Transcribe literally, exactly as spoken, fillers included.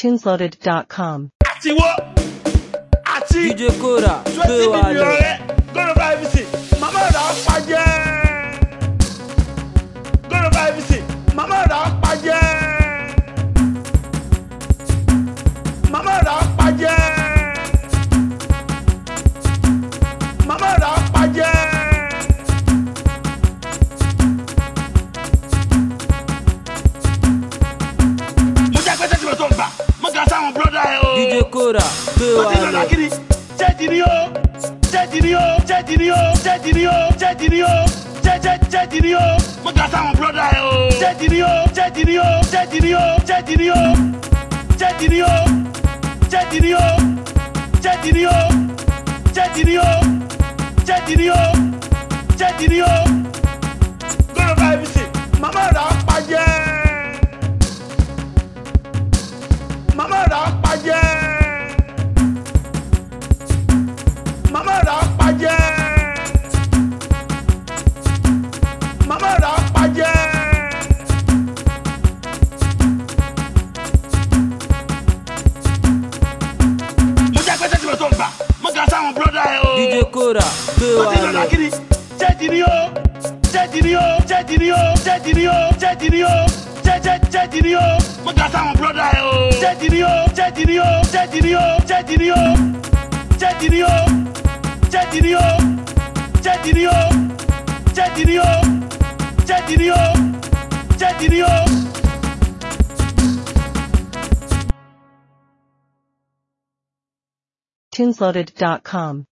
tunesloaded dot com. Àti wo? Àti D J Kora, gbé twenty wa million lọ. rẹ̀ gọ́nà five c. Màmá rà á pàjẹ́. Gọ́nà five c. Màmá rà á pàjẹ́. Màmá rà á pàjẹ́. Màmá rà á pàjẹ́. Mo jẹ́ pé tẹ́tí mi tó gbà. Mo kà sáwọn bọ́dà ẹ̀ o. D J Kora, gbé wa Ọtí lọ. lọ́la kiri. Jẹ́jì ni o. Jẹ́jì ni o. Jẹ́jì ni o. Jẹ́jì ni o. Jẹ́jì ni o. Jẹ́jẹ́ jẹ́jì ni o. Mo kà sáwọn bọ́dà ẹ̀ o. Jẹ́jì ni o. Jẹ́jì ni o. Jẹ́jì ni o. Jẹ́jì ni o. Jẹ́jì ni o. Jẹ́jì ni o. Jẹ́jì ni o. Jẹ́jì ni o. Jẹ́jì ni o. Jẹ́jì ni o. Gọ́nà five c. Màmá rà á pàjẹ́. Màmá rà á pàjẹ́. Màmá rà á pàjẹ́. Màmá rà á pàjẹ́. Mo jẹ́ pé tẹ́tí mi tó gbà. Mo kà sáwọn bọ́dà ẹ̀ o. D J Kora, gbé wa Ọtí lọ́la lọ. kiri. Jẹ́jì ni o. Jẹ́jì ni o. Jẹ́jì ni o. Jẹ́jì ni o. Jẹ́jì ni o. Jẹ́jẹ́ jẹ́jì ni o. Mo kà sáwọn bọ́dà ẹ̀ o. Jẹ́jì ni o. Jẹ́jì ni o. Jẹ́jì ni o. Jẹ́jì ni o. Jẹ́jì ni o. Jẹ́jì ni o. Jẹ́jì ni o. Jẹ́jì ni o. Jẹ́jì ni o. Jẹ́jì ni o. tunesloaded dot com.